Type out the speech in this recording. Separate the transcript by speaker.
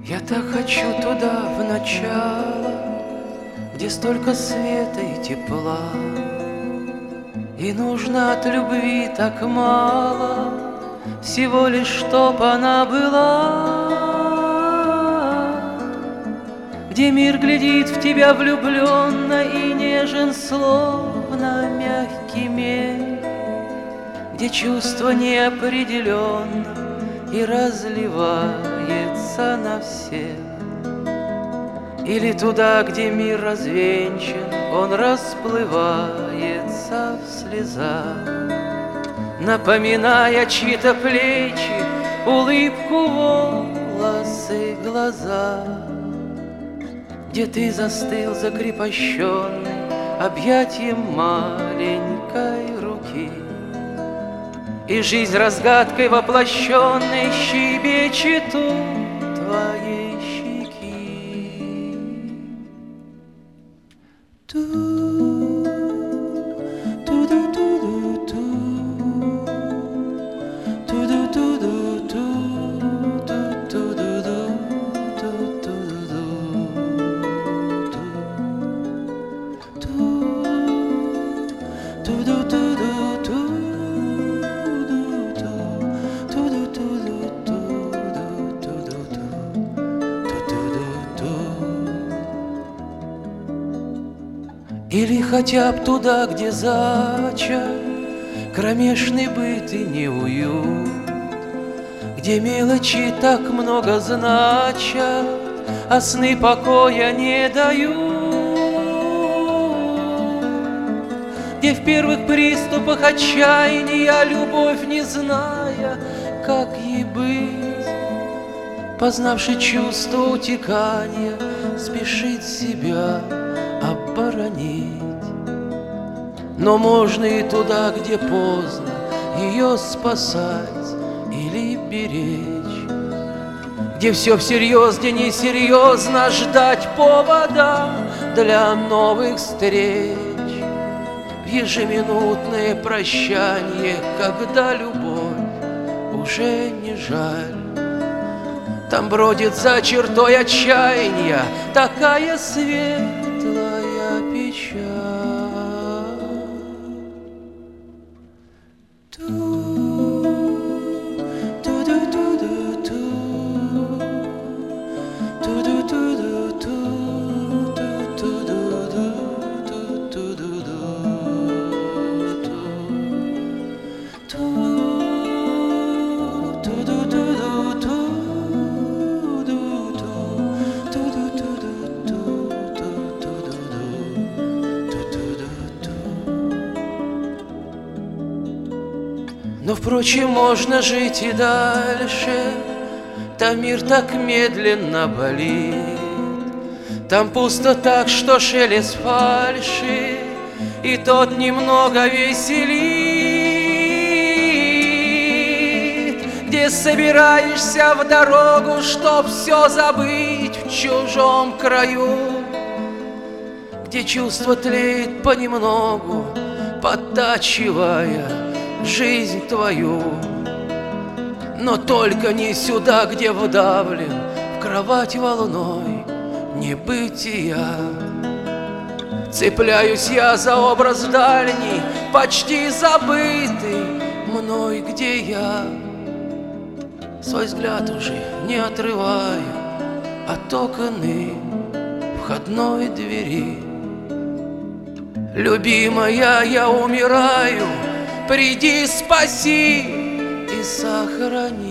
Speaker 1: Я так хочу туда, в начало, где столько света и тепла, и нужно от любви так мало, всего лишь чтоб она была. Где мир глядит в тебя влюбленно и нежен, словно мягкий мель, где чувство неопределенно и разливается на всех. Или туда, где мир развенчан, он расплывается в слезах, напоминая чьи-то плечи, улыбку, волосы, глаза. Где ты застыл закрепощенный объятием маленькой руки, и жизнь разгадкой воплощенной щебечет у твоей щеки. Или хотя б туда, где зачат кромешный быт и неуют, где мелочи так много значат, а сны покоя не дают, где в первых приступах отчаяния любовь, не зная, как ей быть, познавши чувство утекания, спешит себя оборонить. Но можно и туда, где поздно, ее спасать или беречь, где все всерьез, где несерьезно ждать повода для новых встреч, в ежеминутное прощание, когда любовь уже не жаль. Там бродит за чертой отчаяния такая светлая печаль. Но, впрочем, можно жить и дальше. Там мир так медленно болит, там пусто так, что шелест фальши и тот немного веселит. Где собираешься в дорогу, чтоб все забыть в чужом краю, где чувство тлеет понемногу, подтачивая жизнь твою. Но только не сюда, где вдавлен в кровать волной небытия. Цепляюсь я за образ дальний, почти забытый мной, где я свой взгляд уже не отрываю от окон и входной двери. Любимая, я умираю, приди, спаси и сохрани.